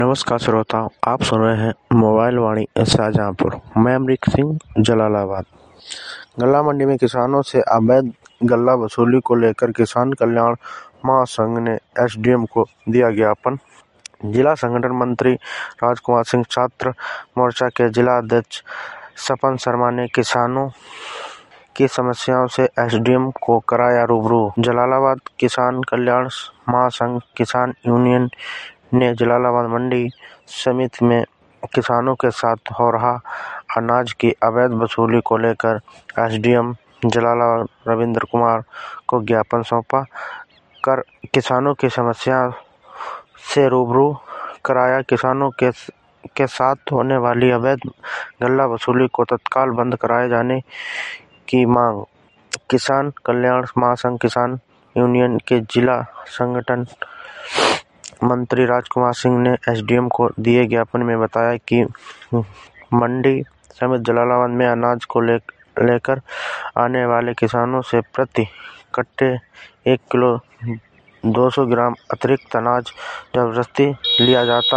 नमस्कार श्रोताओं, आप सुन रहे हैं मोबाइल वाणी शाहजहांपुर। मैं अमरीक सिंह, जलालाबाद। गल्ला मंडी में किसानों से अवैध गल्ला वसूली को लेकर किसान कल्याण महासंघ ने एसडीएम को दिया ज्ञापन। जिला संगठन मंत्री राजकुमार सिंह, छात्र मोर्चा के जिला अध्यक्ष सपन शर्मा ने किसानों की समस्याओं से एसडीएम को कराया रूबरू। जलालाबाद किसान कल्याण महासंघ किसान यूनियन ने जलालाबाद मंडी समिति में किसानों के साथ हो रहा अनाज की अवैध वसूली को लेकर एसडीएम जलालाबाद रविंद्र कुमार को ज्ञापन सौंपा कर किसानों की समस्या से रूबरू कराया। किसानों के साथ होने वाली अवैध गल्ला वसूली को तत्काल बंद कराए जाने की मांग। किसान कल्याण महासंघ किसान यूनियन के जिला संगठन मंत्री राजकुमार सिंह ने एसडीएम को दिए ज्ञापन में बताया कि मंडी समिति जलालाबाद में अनाज को लेकर आने वाले किसानों से प्रति कट्टे 1 किलो 200 ग्राम अतिरिक्त अनाज जबरदस्ती लिया जाता